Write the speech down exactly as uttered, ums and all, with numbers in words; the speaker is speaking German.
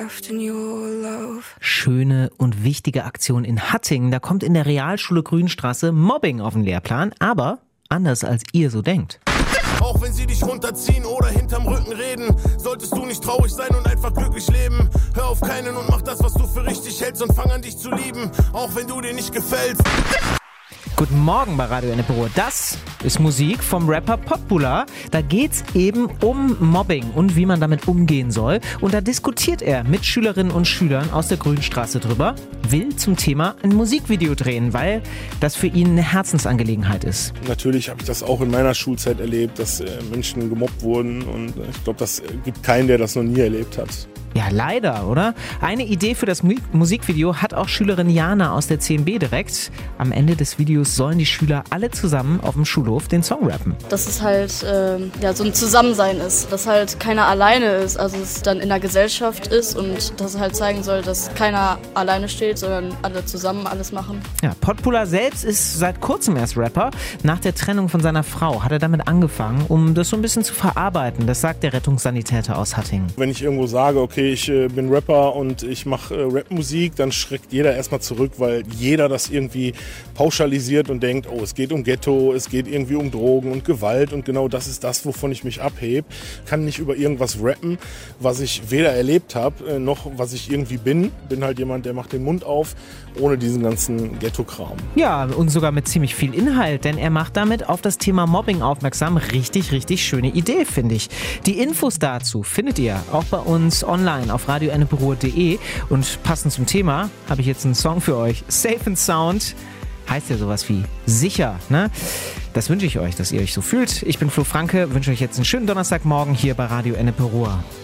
left in your love. Schöne und wichtige Aktion in Hattingen. Da kommt in der Realschule Grünstraße Mobbing auf den Lehrplan, aber anders als ihr so denkt. Auch wenn sie dich runterziehen oder hinterm Rücken reden, solltest du nicht traurig sein und einfach glücklich leben. Hör auf keinen und mach das, was du für richtig hältst und fang an dich zu lieben, auch wenn du dir nicht gefällst. Guten Morgen bei Radio Enneperuhr. Das ist Musik vom Rapper Potbula. Da geht's eben um Mobbing und wie man damit umgehen soll. Und da diskutiert er mit Schülerinnen und Schülern aus der Grünstraße drüber, will zum Thema ein Musikvideo drehen, weil das für ihn eine Herzensangelegenheit ist. Natürlich habe ich das auch in meiner Schulzeit erlebt, dass äh, Menschen gemobbt wurden. Und ich glaube, das gibt keinen, der das noch nie erlebt hat. Ja, leider, oder? Eine Idee für das Mu- Musikvideo hat auch Schülerin Jana aus der zehn B direkt. Am Ende des Videos sollen die Schüler alle zusammen auf dem Schulhof den Song rappen. Dass es halt ähm, ja, so ein Zusammensein ist, dass halt keiner alleine ist, also es dann in der Gesellschaft ist und dass es halt zeigen soll, dass keiner alleine steht, sondern alle zusammen alles machen. Ja, Potbula selbst ist seit kurzem erst Rapper. Nach der Trennung von seiner Frau hat er damit angefangen, um das so ein bisschen zu verarbeiten. Das sagt der Rettungssanitäter aus Hattingen. Wenn ich irgendwo sage, okay, ich äh, bin Rapper und ich mache äh, Rapmusik, dann schreckt jeder erstmal zurück, weil jeder das irgendwie pauschalisiert und denkt, oh, es geht um Ghetto, es geht irgendwie um Drogen und Gewalt und genau das ist das, wovon ich mich abhebe. Kann nicht über irgendwas rappen, was ich weder erlebt habe, äh, noch was ich irgendwie bin. Bin halt jemand, der macht den Mund auf, ohne diesen ganzen Ghetto-Kram. Ja, und sogar mit ziemlich viel Inhalt, denn er macht damit auf das Thema Mobbing aufmerksam. Richtig, richtig schöne Idee, finde ich. Die Infos dazu findet ihr auch bei uns online auf radio enneperuhr punkt de und passend zum Thema habe ich jetzt einen Song für euch. Safe and Sound heißt ja sowas wie sicher, ne? Das wünsche ich euch, dass ihr euch so fühlt. Ich bin Flo Franke, wünsche euch jetzt einen schönen Donnerstagmorgen hier bei Radio Enneperuhr.